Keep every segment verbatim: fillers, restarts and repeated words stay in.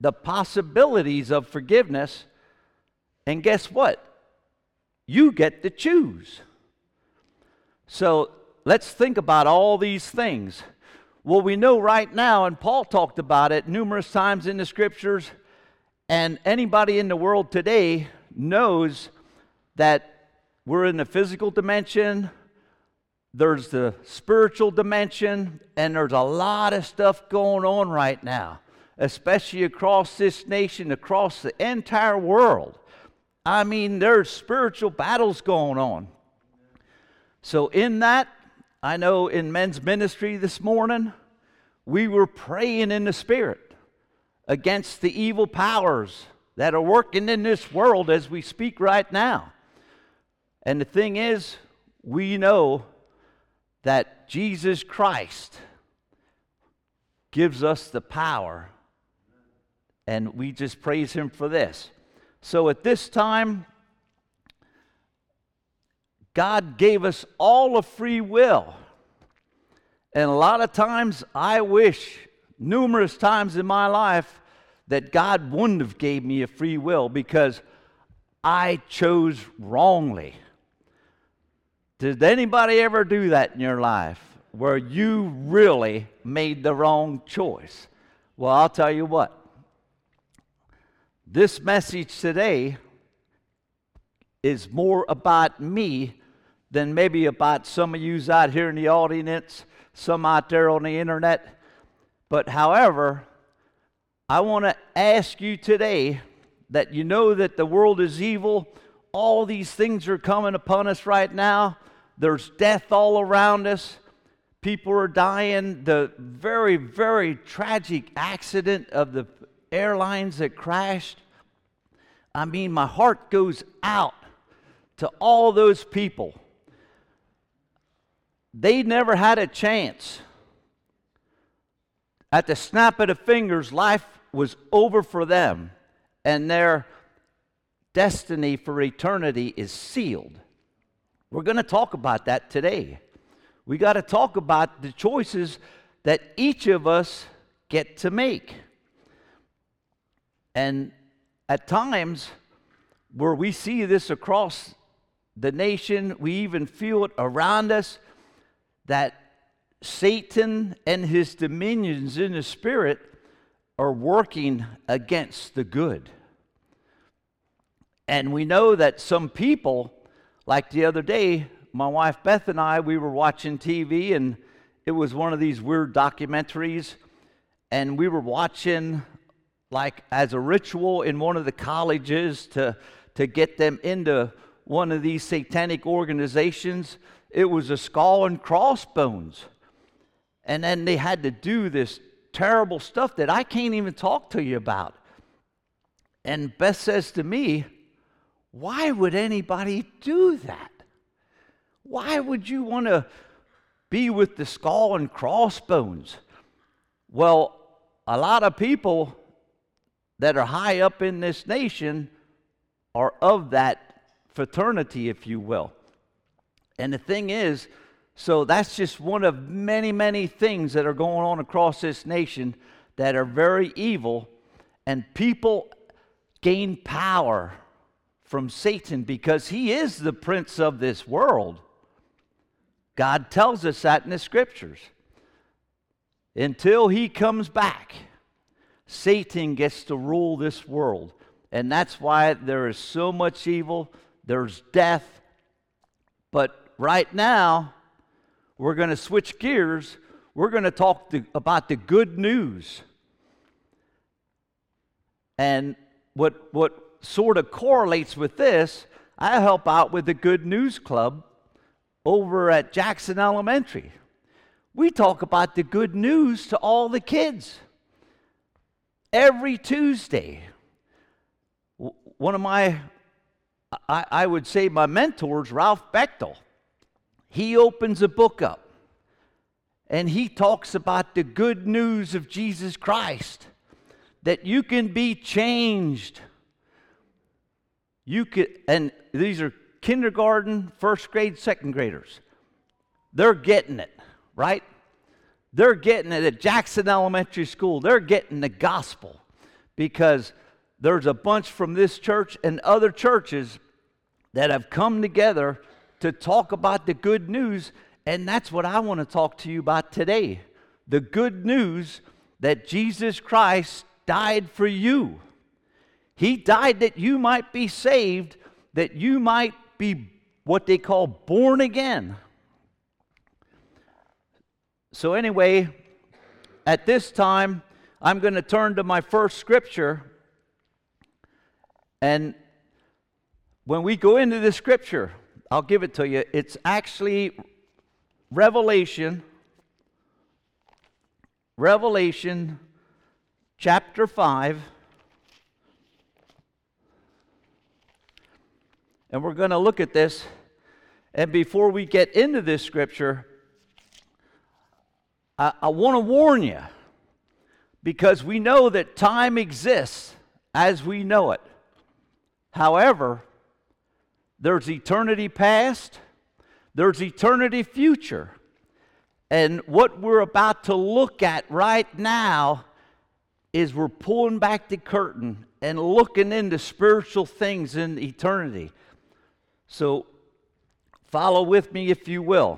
the possibilities of forgiveness, and guess what? You get to choose. So let's think about all these things. Well, we know right now, and Paul talked about it numerous times in the Scriptures, and anybody in the world today knows that we're in the physical dimension, there's the spiritual dimension, and there's a lot of stuff going on right now, especially across this nation, across the entire world. I mean, there's spiritual battles going on. So in that, I know in men's ministry this morning, we were praying in the Spirit against the evil powers that are working in this world as we speak right now. And the thing is, we know that Jesus Christ gives us the power, and we just praise Him for this. So at this time, God gave us all a free will. And a lot of times I wish, numerous times in my life, that God wouldn't have gave me a free will because I chose wrongly. Did anybody ever do that in your life where you really made the wrong choice? Well, I'll tell you what. This message today is more about me than maybe about some of you out here in the audience, some out there on the internet. But however, I want to ask you today that you know that the world is evil. All these things are coming upon us right now. There's death all around us. People are dying. The very, very tragic accident of the airlines that crashed. I mean, my heart goes out to all those people. They never had a chance. At the snap of the fingers, life was over for them, and their destiny for eternity is sealed. We're going to talk about that today. We got to talk about the choices that each of us get to make. And at times where we see this across the nation, we even feel it around us, that Satan and his dominions in the spirit are working against the good. And we know that some people, like the other day, my wife Beth and I, we were watching T V, and it was one of these weird documentaries, and we were watching like as a ritual in one of the colleges to, to get them into one of these satanic organizations. It was a skull and crossbones. And then they had to do this terrible stuff that I can't even talk to you about. And Beth says to me, why would anybody do that? Why would you want to be with the skull and crossbones? Well, a lot of people that are high up in this nation are of that fraternity, if you will. And the thing is, so that's just one of many, many things that are going on across this nation that are very evil, and people gain power from Satan because he is the prince of this world. God tells us that in the Scriptures. Until he comes back, Satan gets to rule this world. And that's why there is so much evil, there's death. But right now, we're going to switch gears. We're going to talk to, about the good news. And what, what sort of correlates with this, I help out with the Good News Club over at Jackson Elementary. We talk about the good news to all the kids every Tuesday. One of my, I, I would say my mentors, Ralph Bechtel, he opens a book up and he talks about the good news of Jesus Christ, that you can be changed. You could, and these are kindergarten, first grade, second graders. They're getting it, right? They're getting it at Jackson Elementary School. They're getting the gospel because there's a bunch from this church and other churches that have come together to talk about the good news, and that's what I want to talk to you about today. The good news that Jesus Christ died for you. He died that you might be saved, that you might be what they call born again. So anyway, at this time, I'm going to turn to my first scripture. And when we go into the scripture, I'll give it to you. It's actually Revelation, Revelation chapter five. And we're going to look at this. And before we get into this scripture, I, I want to warn you, because we know that time exists as we know it. However, there's eternity past, there's eternity future. And what we're about to look at right now is we're pulling back the curtain and looking into spiritual things in eternity. So follow with me if you will.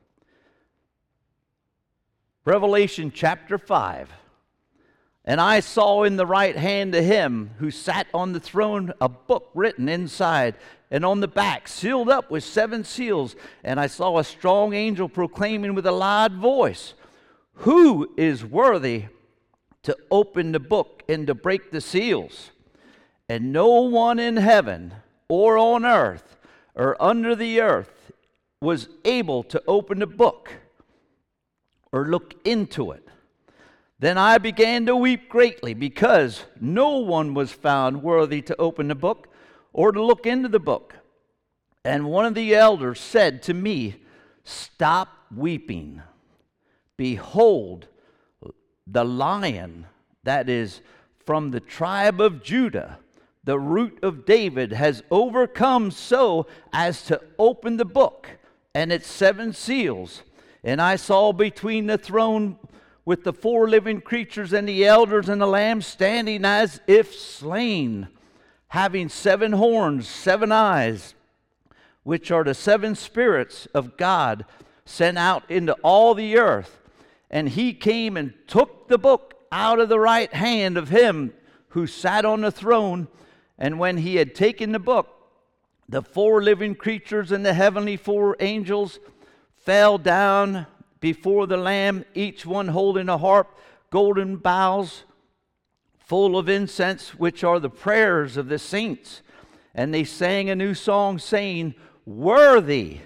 Revelation chapter five. And I saw in the right hand of him who sat on the throne a book written inside and on the back, sealed up with seven seals. And I saw a strong angel proclaiming with a loud voice, "Who is worthy to open the book and to break the seals?" And no one in heaven or on earth or under the earth was able to open the book or look into it. Then I began to weep greatly, because no one was found worthy to open the book or to look into the book. And one of the elders said to me, "Stop weeping. Behold, the Lion that is from the tribe of Judah, the root of David, has overcome so as to open the book and its seven seals." And I saw between the throne with the four living creatures and the elders and the Lamb standing as if slain, having seven horns, seven eyes, which are the seven spirits of God sent out into all the earth. And he came and took the book out of the right hand of him who sat on the throne. And when he had taken the book, the four living creatures and the heavenly four angels fell down before the Lamb, each one holding a harp, golden bowls full of incense, which are the prayers of the saints. And they sang a new song, saying, "Worthy,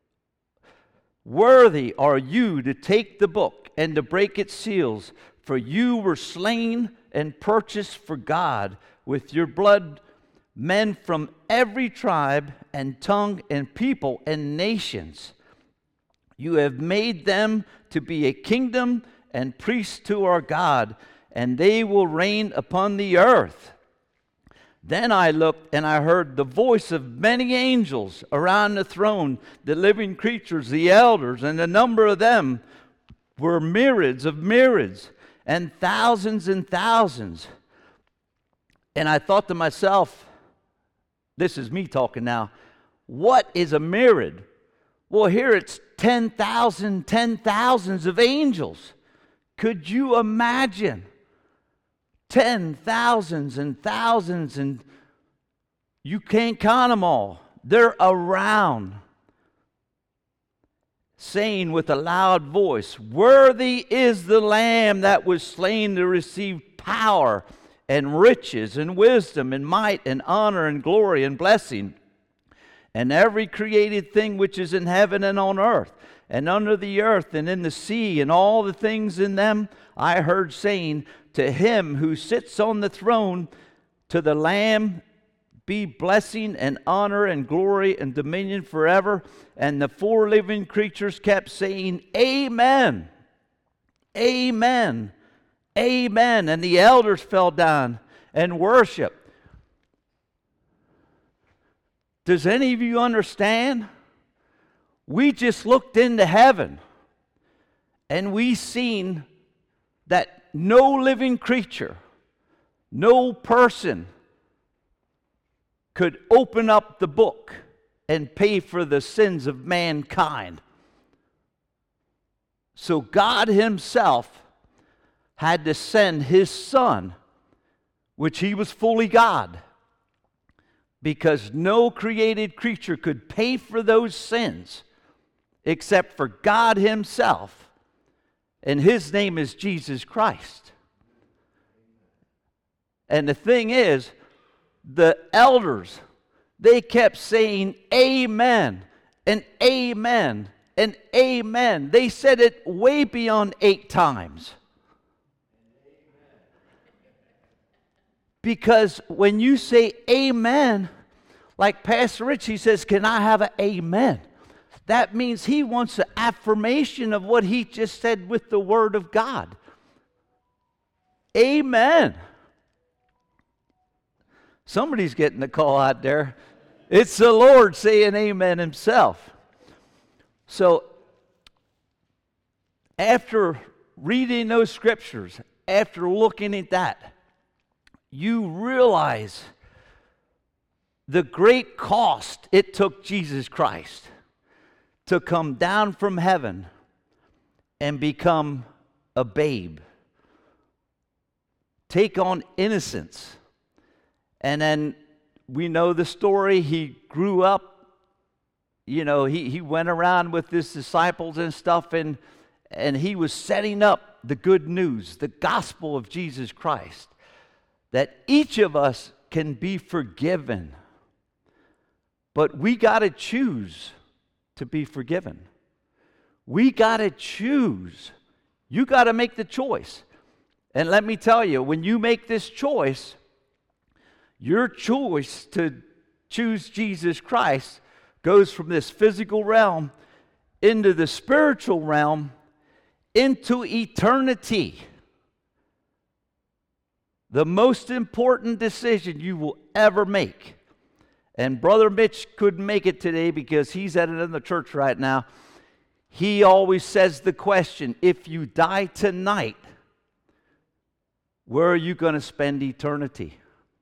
worthy are you to take the book and to break its seals, for you were slain and purchased for God with your blood men from every tribe and tongue and people and nations. You have made them to be a kingdom and priests to our God, and they will reign upon the earth." Then I looked, and I heard the voice of many angels around the throne, the living creatures, the elders, and the number of them were myriads of myriads, and thousands and thousands. And I thought to myself, this is me talking now, what is a myriad? Well, here it's ten thousand, ten thousands of angels. Could you imagine? Ten thousands and thousands, and you can't count them all. They're around, saying with a loud voice, "Worthy is the Lamb that was slain to receive power and riches and wisdom and might and honor and glory and blessing. And every created thing which is in heaven and on earth and under the earth and in the sea and all the things in them, I heard saying, to him who sits on the throne, to the Lamb, be blessing and honor and glory and dominion forever." And the four living creatures kept saying, "Amen, amen, amen." And the elders fell down and worshiped. Does any of you understand? We just looked into heaven and we seen that no living creature, No person could open up the book and pay for the sins of mankind. So God himself had to send his Son, which he was fully God, because no created creature could pay for those sins except for God himself, and his name is Jesus Christ. And the thing is, the elders, they kept saying amen and amen and amen. They said it way beyond eight times. Because when you say amen, like Pastor Rich, he says, can I have an amen? That means he wants an affirmation of what he just said with the Word of God. Amen. Somebody's getting the call out there. It's the Lord saying amen himself. So, after reading those scriptures, after looking at that, you realize the great cost it took Jesus Christ to come down from heaven and become a babe. Take on innocence. And then we know the story. He grew up, you know, he, he went around with his disciples and stuff, and, and he was setting up the good news, the gospel of Jesus Christ, that each of us can be forgiven. But we got to choose to be forgiven. We got to choose. You got to make the choice. And let me tell you, when you make this choice, your choice to choose Jesus Christ goes from this physical realm into the spiritual realm, into eternity. The most important decision you will ever make. And Brother Mitch couldn't make it today because he's at another church right now. He always says the question, if you die tonight, where are you going to spend eternity?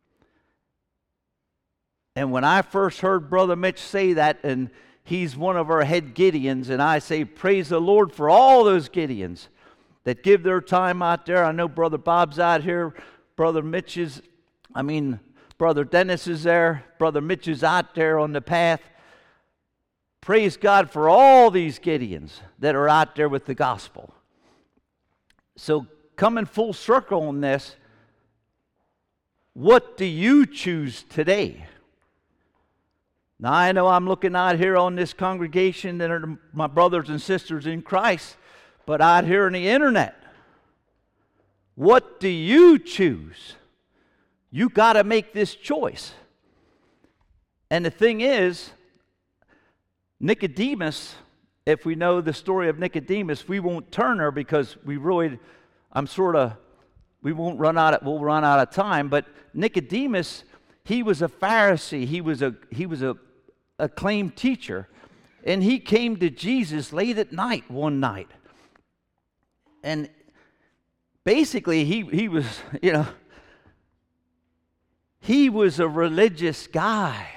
And when I first heard Brother Mitch say that, and he's one of our head Gideons, and I say, praise the Lord for all those Gideons that give their time out there. I know Brother Bob's out here. Brother Mitch is, I mean, Brother Dennis is there. Brother Mitch is out there on the path. Praise God for all these Gideons that are out there with the gospel. So coming full circle on this, what do you choose today? Now, I know I'm looking out here on this congregation that are my brothers and sisters in Christ, but out here on the internet, what do you choose? You got to make this choice. And the thing is, Nicodemus, if we know the story of Nicodemus, we won't turn her because we really, I'm sort of, we won't run out of, we'll run out of time, but Nicodemus, he was a Pharisee, he was a, he was a acclaimed teacher, and he came to Jesus late at night one night. And basically, he, he was, you know, he was a religious guy,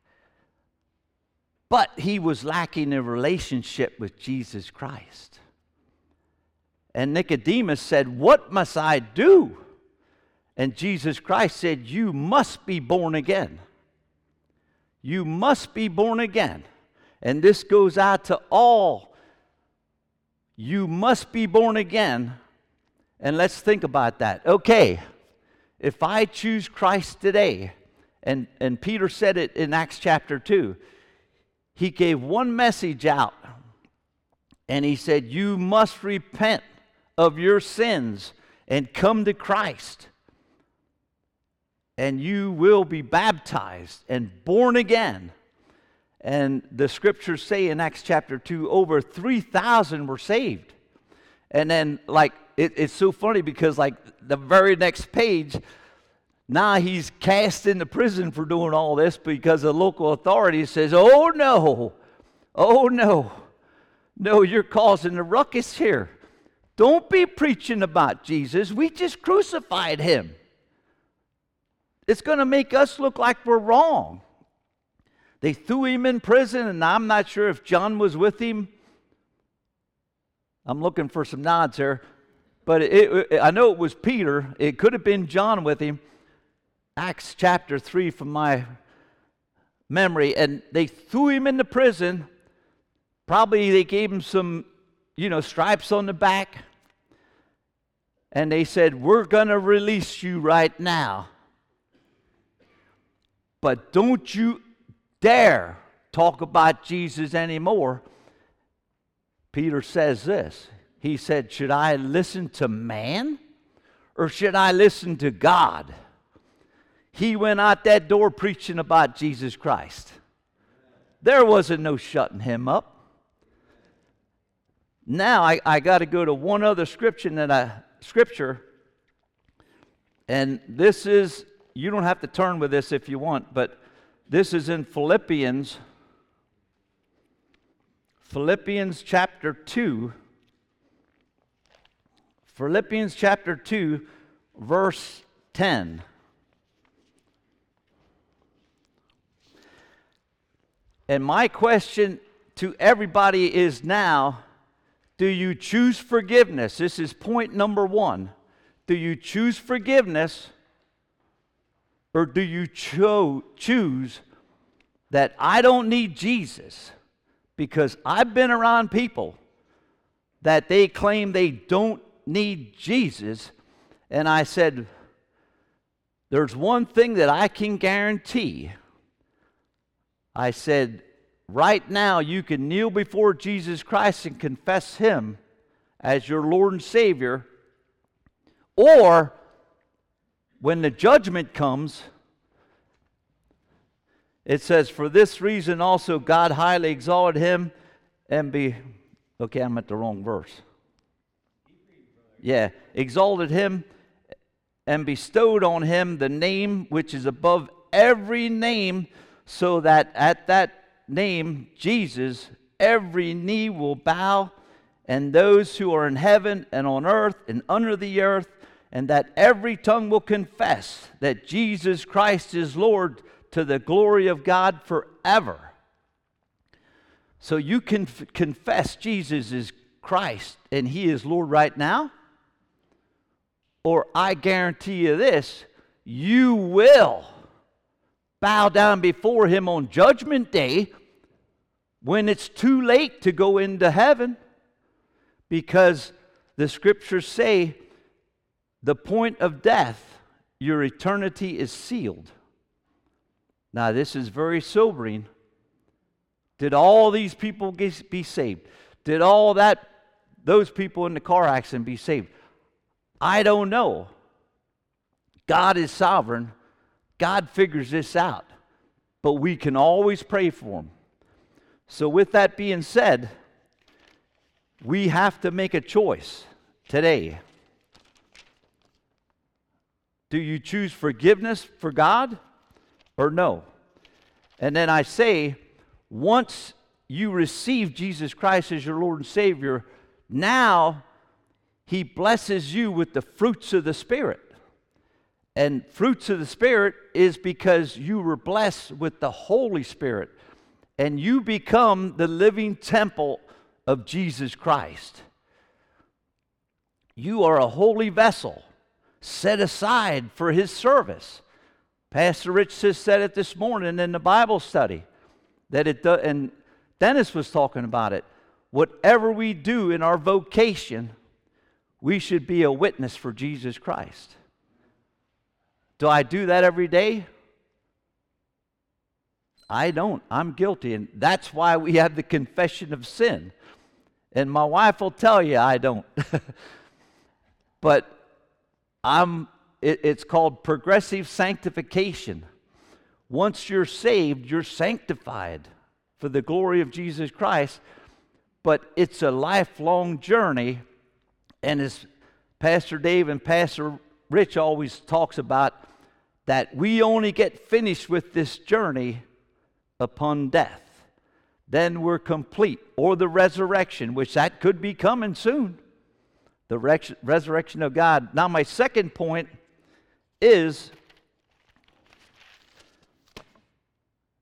but he was lacking a relationship with Jesus Christ. And Nicodemus said, what must I do? And Jesus Christ said, you must be born again. You must be born again. And this goes out to all. You must be born again. And let's think about that. Okay, if I choose Christ today, and, and Peter said it in Acts chapter two, he gave one message out, and he said, you must repent of your sins and come to Christ, and you will be baptized and born again. And the scriptures say in Acts chapter two, over three thousand were saved. And then, like, it, it's so funny because, like, the very next page, now he's cast into prison for doing all this because the local authority says, oh no, oh no, no, you're causing a ruckus here. Don't be preaching about Jesus. We just crucified him. it's going to make us look like we're wrong. They threw him in prison, and I'm not sure if John was with him. I'm looking for some nods here. But it, it, I know it was Peter. It could have been John with him. Acts chapter three from my memory. And they threw him into prison. Probably they gave him some, you know, stripes on the back. And they said, we're going to release you right now. But don't you dare talk about Jesus anymore. Peter says this. He said, should I listen to man or should I listen to God? He went out that door preaching about Jesus Christ. There wasn't no shutting him up. Now I, I got to go to one other scripture that I, scripture, and this is, you don't have to turn with this if you want, but this is in Philippians, Philippians chapter two. Philippians chapter two, verse ten. And my question to everybody is now, do you choose forgiveness? This is point number one. Do you choose forgiveness, or do you cho- choose that I don't need Jesus? Because I've been around people that they claim they don't need Jesus, and I said, there's one thing that I can guarantee. I said, right now you can kneel before Jesus Christ and confess him as your Lord and Savior, or when the judgment comes, it says, for this reason also God highly exalted him and be, okay, I'm at the wrong verse. Yeah, exalted him and bestowed on him the name which is above every name, so that at that name, Jesus, every knee will bow, and those who are in heaven and on earth and under the earth, and that every tongue will confess that Jesus Christ is Lord, to the glory of God forever. So you can f- confess Jesus is Christ and he is Lord right now, or I guarantee you this, you will bow down before him on judgment day when it's too late to go into heaven, because the scriptures say the point of death, your eternity is sealed. Now this is very sobering. Did all these people get, be saved? Did all that, those people in the car accident be saved? I don't know. God is sovereign. God figures this out. But we can always pray for them. So with that being said, we have to make a choice today. Do you choose forgiveness for God or no? And then I say, once you receive Jesus Christ as your Lord and Savior, now he blesses you with the fruits of the Spirit. And fruits of the Spirit is because you were blessed with the Holy Spirit. And you become the living temple of Jesus Christ. You are a holy vessel set aside for his service. Pastor Rich just said it this morning in the Bible study. That it do, and Dennis was talking about it. Whatever we do in our vocation, we should be a witness for Jesus Christ. Do I do that every day? I don't. I'm guilty, and that's why we have the confession of sin. And my wife will tell you I don't. But I'm. It, it's called progressive sanctification. Once you're saved, you're sanctified for the glory of Jesus Christ. But it's a lifelong journey, and as Pastor Dave and Pastor Rich always talks about, that we only get finished with this journey upon death. Then we're complete. Or the resurrection, which that could be coming soon. The res- resurrection of God. Now my second point is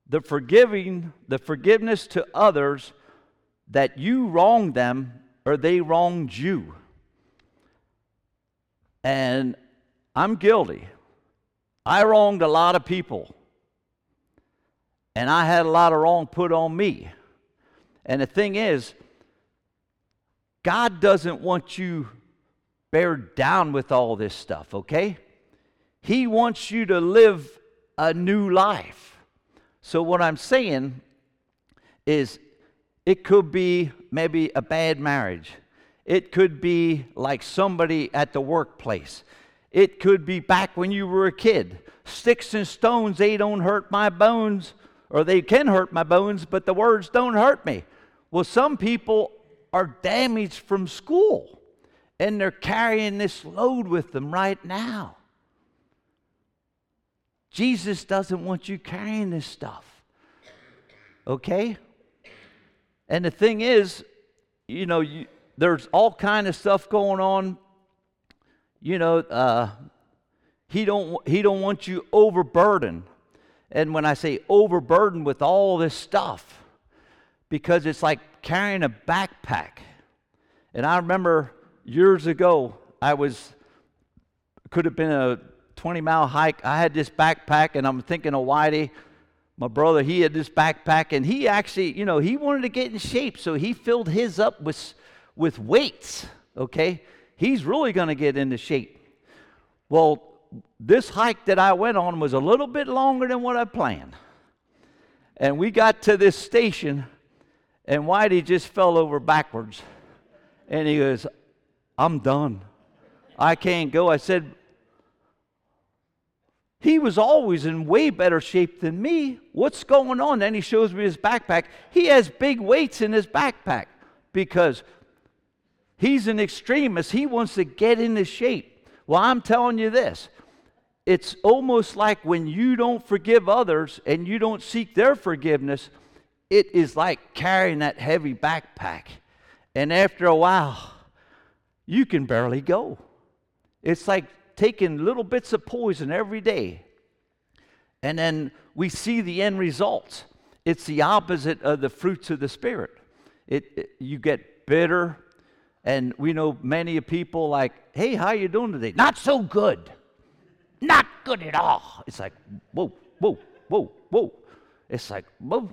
the forgiving, the forgiveness to others that you wronged them or they wronged you. And I'm guilty. I wronged a lot of people. And I had a lot of wrong put on me. And the thing is, God doesn't want you bear down with all this stuff, okay? He wants you to live a new life. So what I'm saying is, it could be maybe a bad marriage. It could be like somebody at the workplace. It could be back when you were a kid. Sticks and stones, they don't hurt my bones, or they can hurt my bones, but the words don't hurt me. Well, some people are damaged from school, and they're carrying this load with them right now. Jesus doesn't want you carrying this stuff, okay? And the thing is, you know, you, there's all kind of stuff going on. You know, uh, he don't he don't want you overburdened. And when I say overburdened with all this stuff, because it's like carrying a backpack. And I remember years ago, I was, could have been a twenty mile hike. I had this backpack, and I'm thinking of Whitey, my brother. He had this backpack, and he actually, you know, he wanted to get in shape, so he filled his up with, with weights, okay? He's really going to get into shape. Well, this hike that I went on was a little bit longer than what I planned. And we got to this station, and Whitey just fell over backwards. And he goes, I'm done. I can't go. I said, he was always in way better shape than me. What's going on? Then he shows me his backpack. He has big weights in his backpack because he's an extremist. He wants to get into shape. Well, I'm telling you this. It's almost like when you don't forgive others and you don't seek their forgiveness, it is like carrying that heavy backpack. And after a while, you can barely go. It's like taking little bits of poison every day. And then we see the end results. It's the opposite of the fruits of the Spirit. It, it you get bitter, and we know many people like, hey, how you doing today? Not so good. Not good at all. It's like, whoa, whoa, whoa, whoa. It's like, whoa.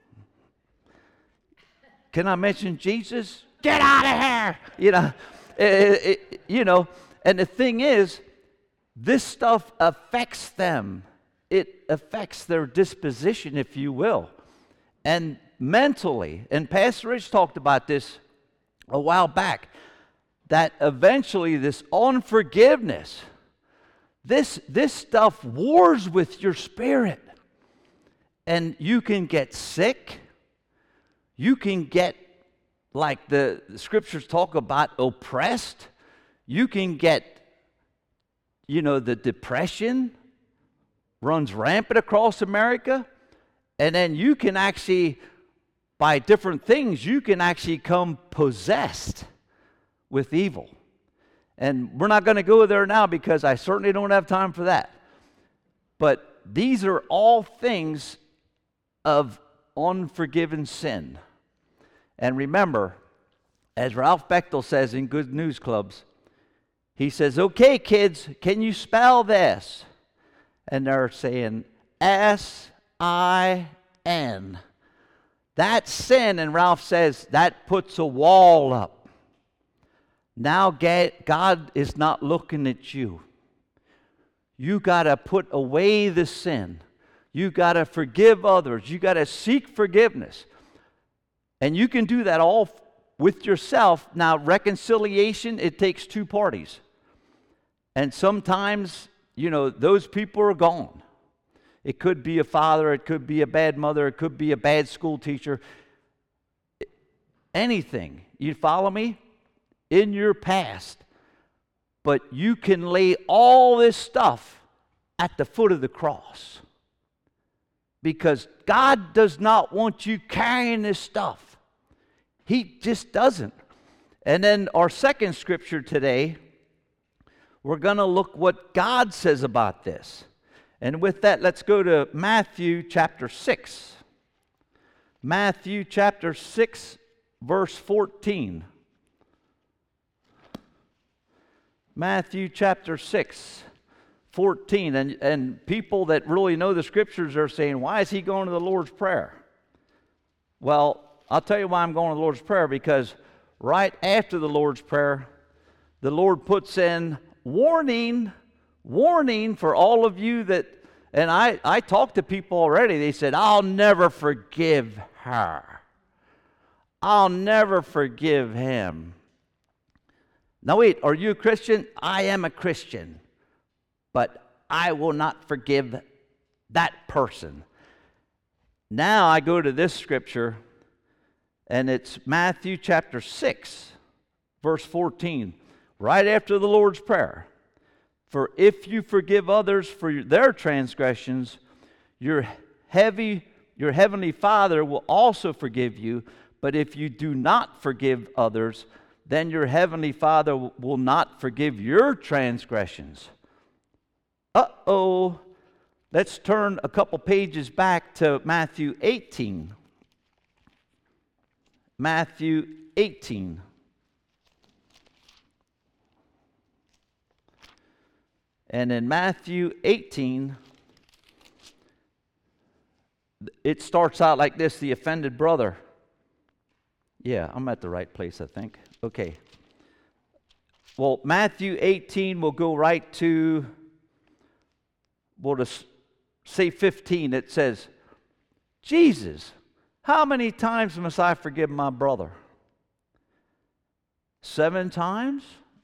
Can I mention Jesus? Get out of here. You know, it, it, you know, and the thing is, this stuff affects them. It affects their disposition, if you will. And mentally, and Pastor Rich talked about this a while back, that eventually this unforgiveness, this, this stuff wars with your spirit. And you can get sick. You can get, like the, the scriptures talk about, oppressed. You can get, you know, the depression runs rampant across America. And then you can actually, by different things, you can actually come possessed with evil. And we're not going to go there now because I certainly don't have time for that. But these are all things of unforgiven sin. And remember, as Ralph Bechtel says in Good News Clubs, he says, okay, kids, can you spell this? And they're saying S I N. That's sin, and Ralph says that puts a wall up. Now God is not looking at you. You got to put away the sin. You got to forgive others. You got to seek forgiveness. And you can do that all with yourself. Now, reconciliation, it takes two parties. And sometimes, you know, those people are gone. It could be a father, it could be a bad mother, it could be a bad school teacher. Anything. You follow me? In your past. But you can lay all this stuff at the foot of the cross. Because God does not want you carrying this stuff. He just doesn't. And then our second scripture today, we're going to look what God says about this. And with that, let's go to Matthew chapter six. Matthew chapter six, verse fourteen. Matthew chapter six, fourteen. And, and people that really know the Scriptures are saying, why is he going to the Lord's Prayer? Well, I'll tell you why I'm going to the Lord's Prayer, because right after the Lord's Prayer, the Lord puts in warning, warning for all of you that, and I, I talked to people already, they said, I'll never forgive her. I'll never forgive him. Now wait, are you a Christian? I am a Christian, but I will not forgive that person. Now I go to this scripture, and it's Matthew chapter six, verse fourteen, right after the Lord's Prayer. For if you forgive others for their transgressions, your heavy, your heavenly Father will also forgive you. But if you do not forgive others, then your heavenly Father will not forgive your transgressions. Uh-oh. Let's turn a couple pages back to Matthew eighteen. Matthew eighteen. And in Matthew eighteen, it starts out like this, the offended brother. Yeah, I'm at the right place, I think. Okay. Well, Matthew eighteen, we'll go right to, we'll just say fifteen. It says, Jesus, how many times must I forgive my brother? Seven times?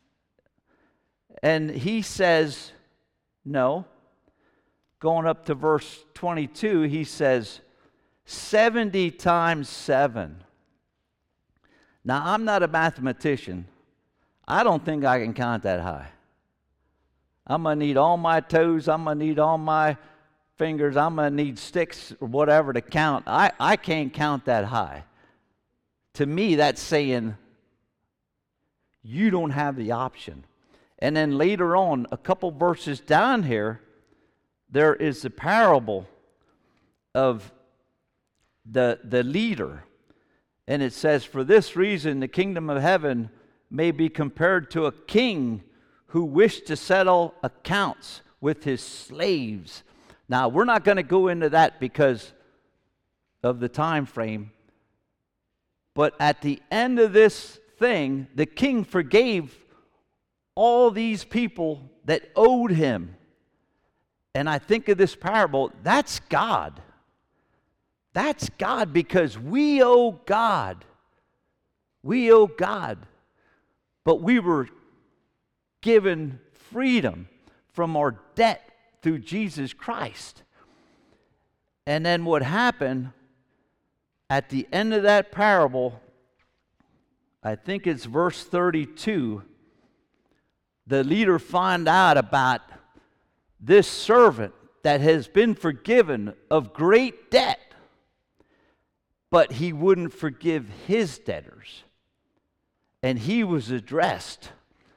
And he says, no. Going up to verse twenty-two, he says, seventy times seven. Now, I'm not a mathematician. I don't think I can count that high. I'm going to need all my toes. I'm going to need all my fingers. I'm going to need sticks or whatever to count. I, I can't count that high. To me, that's saying you don't have the option. And then later on, a couple verses down here, there is the parable of the, the leader. And it says, for this reason, the kingdom of heaven may be compared to a king who wished to settle accounts with his slaves. Now, we're not going to go into that because of the time frame. But at the end of this thing, the king forgave all these people that owed him. And I think of this parable, that's God. That's God, because we owe God. We owe God. But we were given freedom from our debt through Jesus Christ. And then what happened at the end of that parable, I think it's verse thirty-two, the leader found out about this servant that has been forgiven of great debt, but he wouldn't forgive his debtors. And he was addressed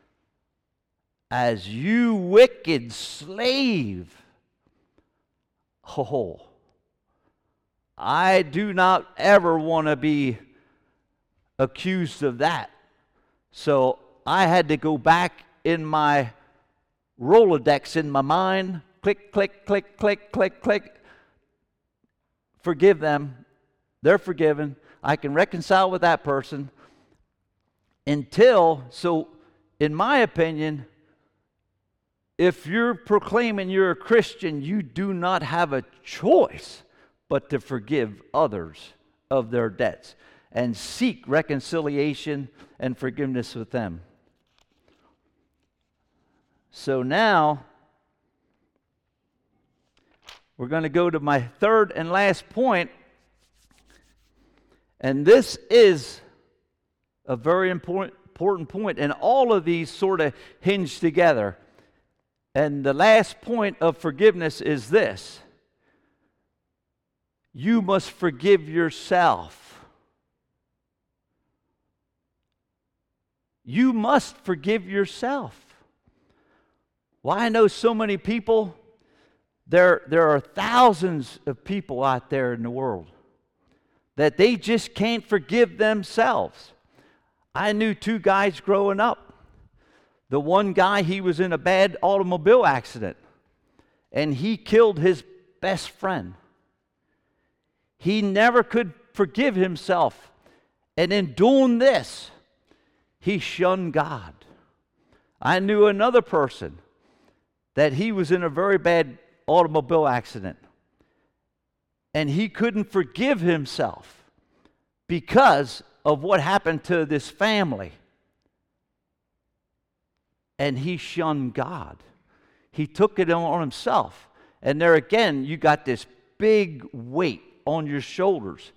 as, you wicked slave. Oh, I do not ever want to be accused of that. So I had to go back in my Rolodex in my mind, click, click, click, click, click, click. Forgive them. They're forgiven. I can reconcile with that person until, so in my opinion, if you're proclaiming you're a Christian, you do not have a choice but to forgive others of their debts and seek reconciliation and forgiveness with them. So now, we're going to go to my third and last point. And this is a very important, important point, and all of these sort of hinge together. And the last point of forgiveness is this: you must forgive yourself. You must forgive yourself. Well, I know so many people There, there are thousands of people out there in the world that they just can't forgive themselves. I knew two guys growing up. The one guy, he was in a bad automobile accident, and he killed his best friend. He never could forgive himself. And in doing this, he shunned God. I knew another person that he was in a very bad automobile accident, and he couldn't forgive himself because of what happened to this family. And he shunned God. He took it on himself. And there again, you got this big weight on your shoulders.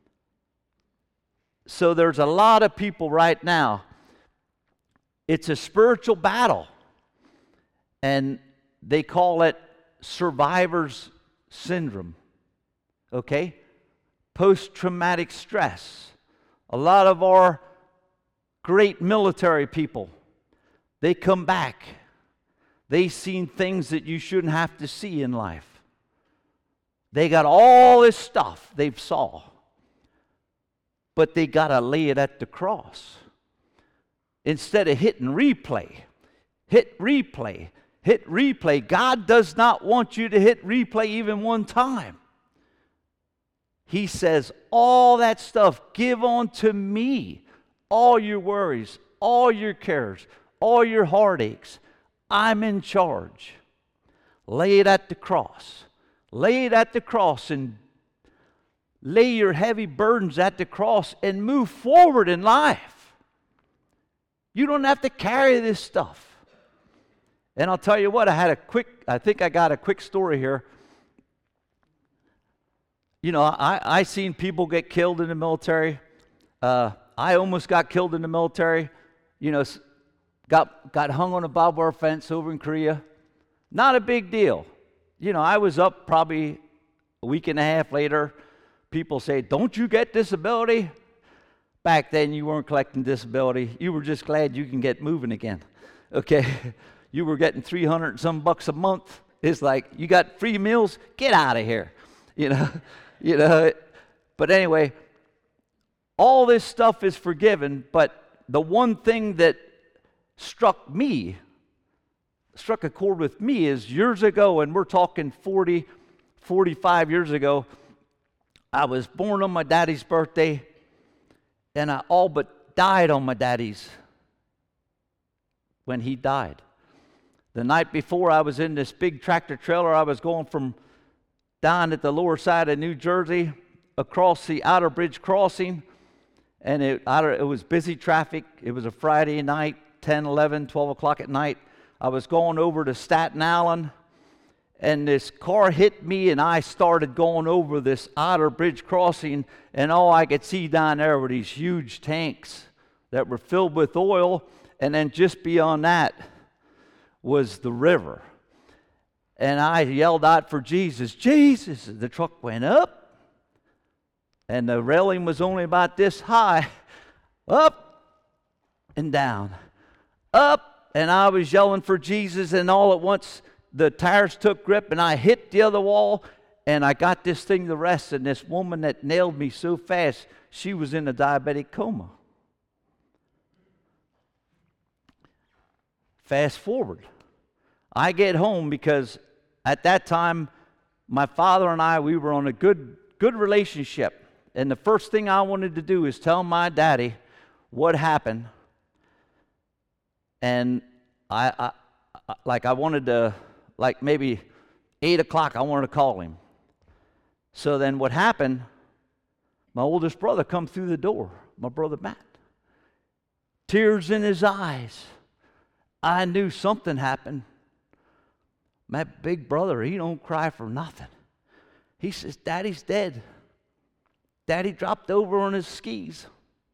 So there's a lot of people right now. It's a spiritual battle. And they call it survivor's syndrome. Okay? Post-traumatic stress. A lot of our great military people, they come back. They've seen things that you shouldn't have to see in life. They got all this stuff they've saw. But they got to lay it at the cross. Instead of hit and replay. Hit replay. Hit replay. God does not want you to hit replay even one time. He says, all that stuff, give unto me. All your worries, all your cares, all your heartaches. I'm in charge. Lay it at the cross. Lay it at the cross and lay your heavy burdens at the cross and move forward in life. You don't have to carry this stuff. And I'll tell you what, I had a quick, I think I got a quick story here. You know, I, I seen people get killed in the military. Uh, I almost got killed in the military. You know, got, got hung on a barbed wire fence over in Korea. Not a big deal. You know, I was up probably a week and a half later. People say, don't you get disability? Back then, you weren't collecting disability. You were just glad you can get moving again. Okay? You were getting three hundred and some bucks a month. It's like, you got free meals? Get out of here. You know? You know? But anyway, all this stuff is forgiven, but the one thing that struck me, struck a chord with me is years ago, and we're talking forty, forty-five years ago, I was born on my daddy's birthday, and I all but died on my daddy's when he died. The night before, I was in this big tractor trailer. I was going from down at the lower side of New Jersey across the Outer Bridge crossing, and it, it was busy traffic. It was a Friday night, ten, eleven, twelve o'clock at night. I was going over to Staten Island, and this car hit me, and I started going over this Outer Bridge crossing, and all I could see down there were these huge tanks that were filled with oil, and then just beyond that was the river. And I yelled out for Jesus, Jesus! The truck went up, and the railing was only about this high, up and down, up, and I was yelling for Jesus, and all at once the tires took grip, and I hit the other wall, and I got this thing to rest, and this woman that nailed me so fast, she was in a diabetic coma. Fast forward. I get home because at that time, my father and I, we were on a good, good relationship. And the first thing I wanted to do is tell my daddy what happened. And I, I, I like I wanted to, like maybe eight o'clock, I wanted to call him. So then what happened, my oldest brother come through the door, my brother Matt. Tears in his eyes. I knew something happened. My big brother, he don't cry for nothing. He says, Daddy's dead. Daddy dropped over on his skis.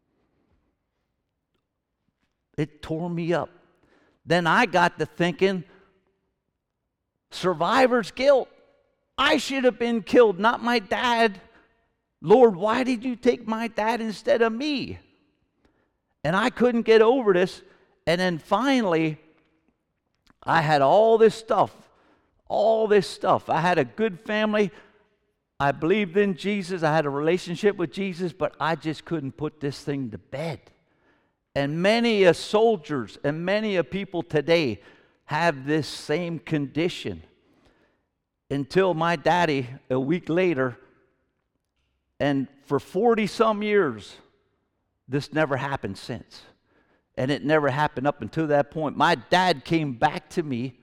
It tore me up. Then I got to thinking, survivor's guilt. I should have been killed, not my dad. Lord, why did you take my dad instead of me? And I couldn't get over this. And then finally, I had all this stuff, all this stuff. I had a good family. I believed in Jesus. I had a relationship with Jesus, but I just couldn't put this thing to bed. And many a soldiers and many a people today have this same condition. Until my daddy, a week later, and for forty some years, this never happened since. And it never happened up until that point. My dad came back to me,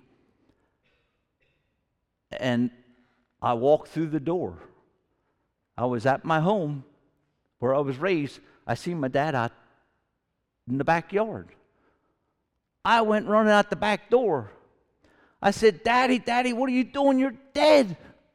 and I walked through the door. I was at my home where I was raised. I seen my dad out in the backyard. I went running out the back door. I said, Daddy, Daddy, what are you doing? You're dead.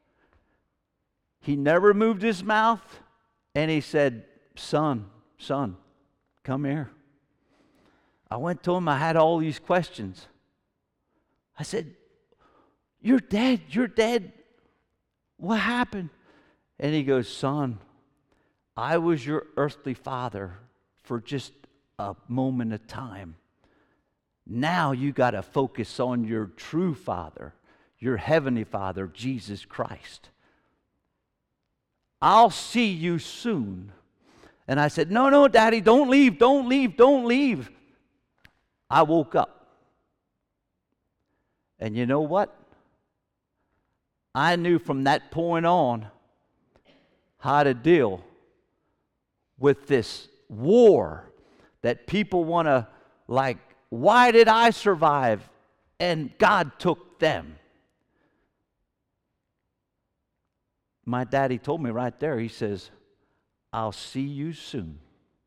He never moved his mouth, and he said, Son, son, come here. I went to him. I had all these questions. I said, You're dead. You're dead. What happened? And he goes, Son, I was your earthly father for just a moment of time. Now you got to focus on your true Father, your heavenly Father, Jesus Christ. I'll see you soon. And I said, No, no, Daddy, don't leave, don't leave, don't leave. I woke up. And you know what? I knew from that point on how to deal with this war that people want to, like, why did I survive? And God took them. My daddy told me right there, he says, I'll see you soon.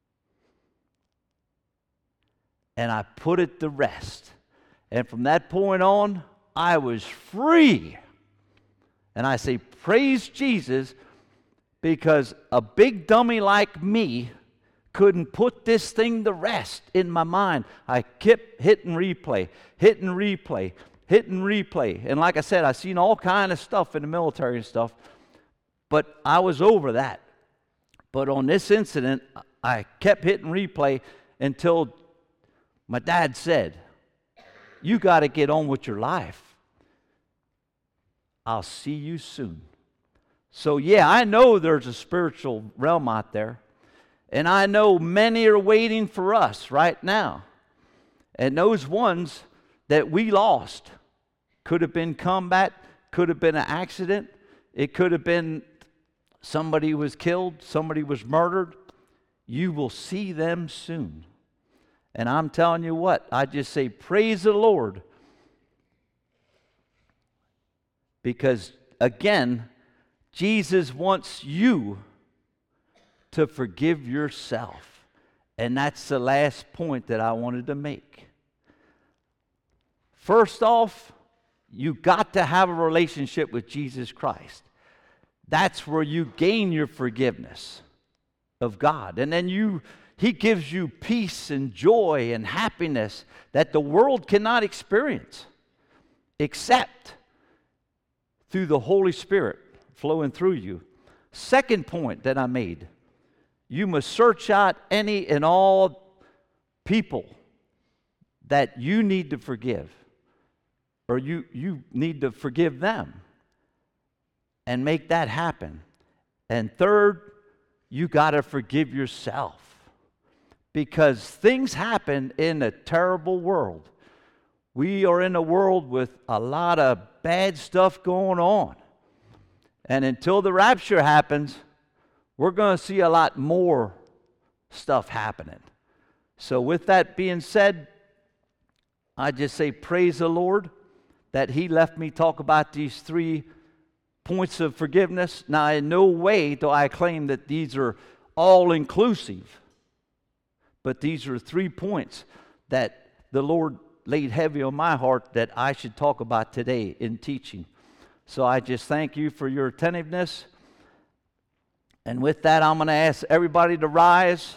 And I put it to rest. And from that point on, I was free. And I say, praise Jesus, because a big dummy like me couldn't put this thing to rest in my mind. I kept hitting replay, hitting replay, hitting replay. And like I said, I seen all kind of stuff in the military and stuff, but I was over that. But on this incident, I kept hitting replay until my dad said, you got to get on with your life. I'll see you soon. So yeah, I know there's a spiritual realm out there. And I know many are waiting for us right now. And those ones that we lost could have been combat, could have been an accident. It could have been somebody was killed, somebody was murdered. You will see them soon. And I'm telling you what, I just say praise the Lord. Because again, Jesus wants you to forgive yourself. And that's the last point that I wanted to make. First off, you got to have a relationship with Jesus Christ. That's where you gain your forgiveness of God. And then you He gives you peace and joy and happiness that the world cannot experience except through the Holy Spirit flowing through you. Second point that I made, you must search out any and all people that you need to forgive, or you, you need to forgive them, and make that happen. And third, you got to forgive yourself, because things happen in a terrible world. We are in a world with a lot of bad stuff going on. And until the rapture happens, we're going to see a lot more stuff happening. So with that being said, I just say praise the Lord that He left me talk about these three points of forgiveness. Now, in no way do I claim that these are all inclusive, but these are three points that the Lord laid heavy on my heart that I should talk about today in teaching. So I just thank you for your attentiveness. And with that, I'm going to ask everybody to rise.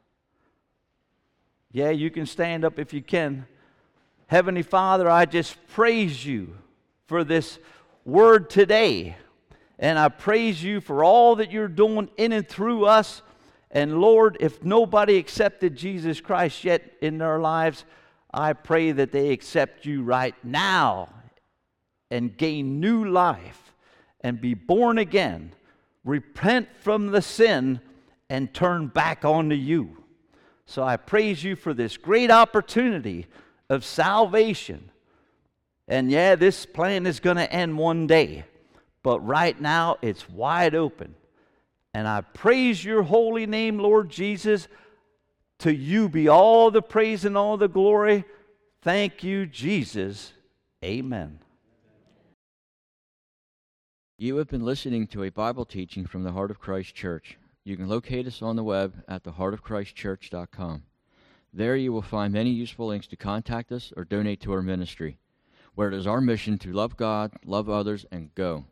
Yeah, you can stand up if you can. Heavenly Father, I just praise you for this word today. And I praise you for all that you're doing in and through us. And Lord, if nobody accepted Jesus Christ yet in their lives, I pray that they accept you right now and gain new life and be born again, repent from the sin, and turn back onto you. So I praise you for this great opportunity of salvation. And yeah, this plan is going to end one day, but right now it's wide open. And I praise your holy name, Lord Jesus. To you be all the praise and all the glory. Thank you, Jesus. Amen. You have been listening to a Bible teaching from the Heart of Christ Church. You can locate us on the web at the heart of christ church dot com. There you will find many useful links to contact us or donate to our ministry, where it is our mission to love God, love others, and go.